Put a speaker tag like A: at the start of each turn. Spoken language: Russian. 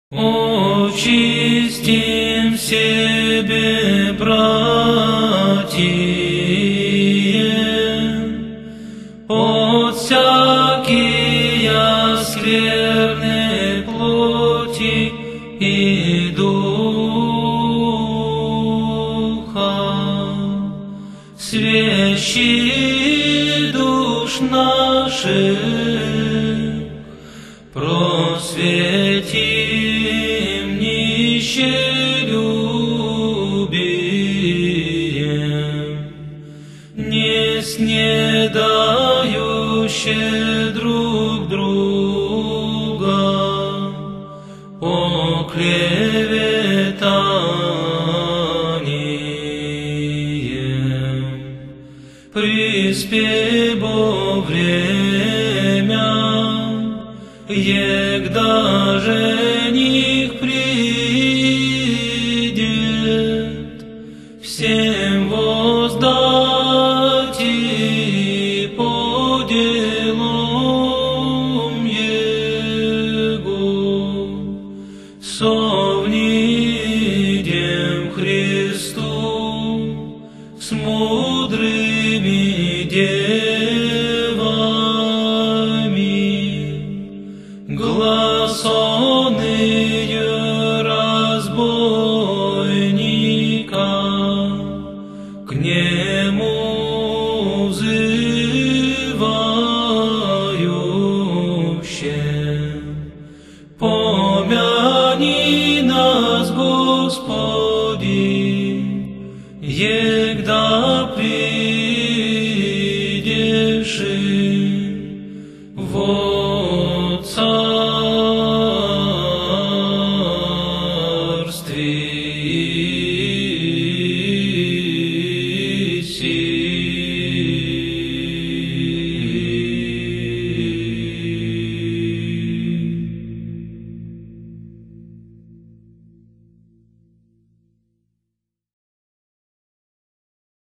A: Очистим себе, братья, от всякие скверны плоти и духа, свящи душ наших, просветим нищелюбием, не снедающие друг друга, оклеветанием. Приспей бо время, егда жених придет, всем воздать и по делам его, совнидем Христу с мудрыми девами, глас оные разбойника к нему взывающим. Помяни нас, Господи, егда